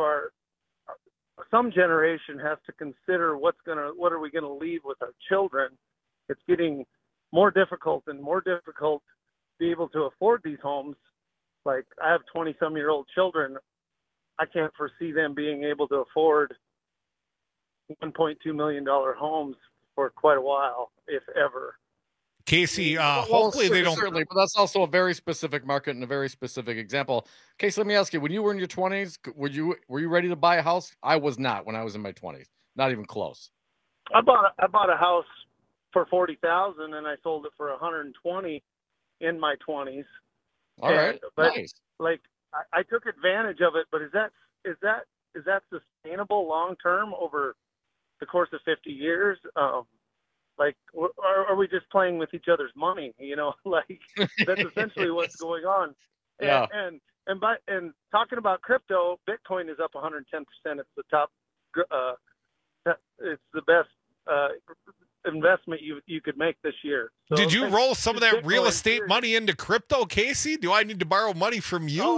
some generation has to consider what are we gonna leave with our children. It's getting more difficult and more difficult to be able to afford these homes. Like, I have 20-some-year-old children. I can't foresee them being able to afford $1.2 million homes for quite a while, if ever. Casey, hopefully they don't. Certainly, but that's also a very specific market and a very specific example. Casey, let me ask you: when you were in your 20s, were you ready to buy a house? I was not when I was in my 20s, not even close. I bought a house for $40,000 and I sold it for $120,000 in my 20s. All right, but nice. Like I took advantage of it, but is that sustainable long term over the course of 50 years? Like, are we just playing with each other's money? Like, that's essentially what's going on. Yeah. And talking about crypto, Bitcoin is up 110%. It's the top. It's the best investment you could make this year. So, did you roll some of that Bitcoin real estate money into crypto, Casey? Do I need to borrow money from you?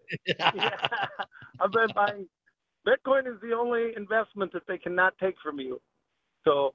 I've been buying. Bitcoin is the only investment that they cannot take from you. So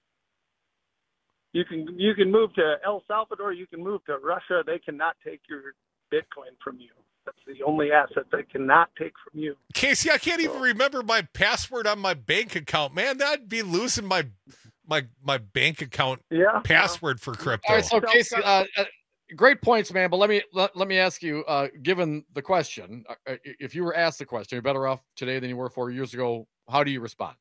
you can move to El Salvador, you can move to Russia. They cannot take your Bitcoin from you. That's the only asset they cannot take from you. Casey, I can't even remember my password on my bank account. Man, that'd be losing my bank account password for crypto. All right, so Casey, great points, man. But let me ask you, given the question, if you were asked the question, you're better off today than you were 4 years ago. How do you respond?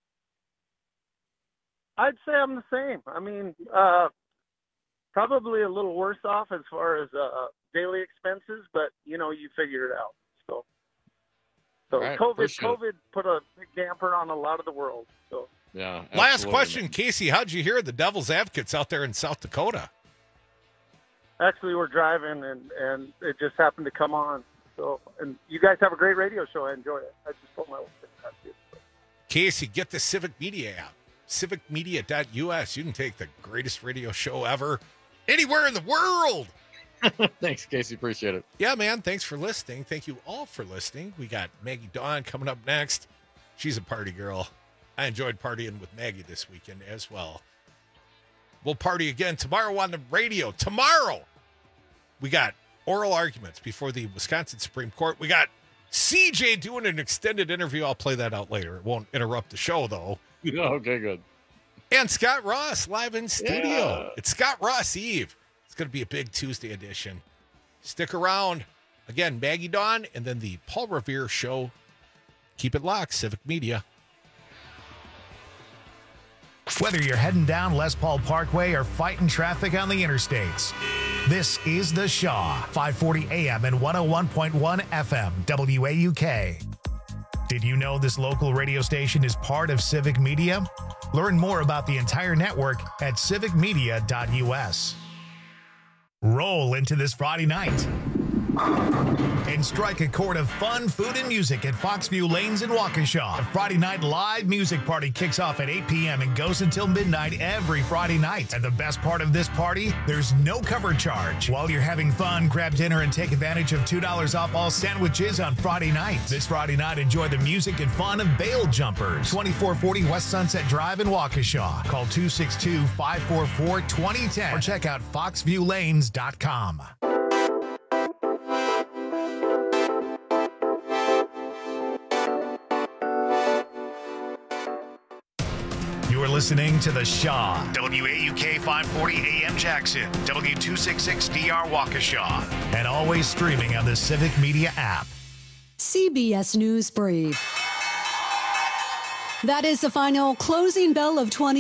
I'd say I'm the same. I mean, probably a little worse off as far as daily expenses, but you figure it out. So right, COVID put a big damper on a lot of the world. So yeah. Last question, Casey. How'd you hear the Devil's Advocates out there in South Dakota? Actually, we're driving and it just happened to come on. So, and you guys have a great radio show. I enjoy it. I just told my wife to Casey, get the Civic Media app. civicmedia.us. You can take the greatest radio show ever anywhere in the world. Thanks, Casey. Appreciate it. Yeah, man. Thanks for listening. Thank you all for listening. We got Maggie Dawn coming up next. She's a party girl. I enjoyed partying with Maggie this weekend as well. We'll party again tomorrow on the radio. Tomorrow, we got oral arguments before the Wisconsin Supreme Court. We got CJ doing an extended interview. I'll play that out later. It won't interrupt the show, though. Okay, good. And Scott Ross live in studio. Yeah. It's Scott Ross Eve. It's going to be a big Tuesday edition. Stick around. Again, Maggie Dawn and then the Paul Revere Show. Keep it locked, Civic Media. Whether you're heading down Les Paul Parkway or fighting traffic on the interstates, this is The Shaw, 540 AM and 101.1 FM, WAUK. Did you know this local radio station is part of Civic Media? Learn more about the entire network at civicmedia.us. Roll into this Friday night. and strike a chord of fun, food, and music at Foxview Lanes in Waukesha. The Friday night live music party kicks off at 8 p.m. and goes until midnight every Friday night. And the best part of this party, there's no cover charge. While you're having fun, grab dinner and take advantage of $2 off all sandwiches on Friday night. This Friday night, enjoy the music and fun of Bail Jumpers. 2440 West Sunset Drive in Waukesha. Call 262-544-2010 or check out foxviewlanes.com. You're listening to The Shaw, WAUK 540 AM Jackson, W266DR Waukesha, and always streaming on the Civic Media app. CBS News Brief. That is the final closing bell of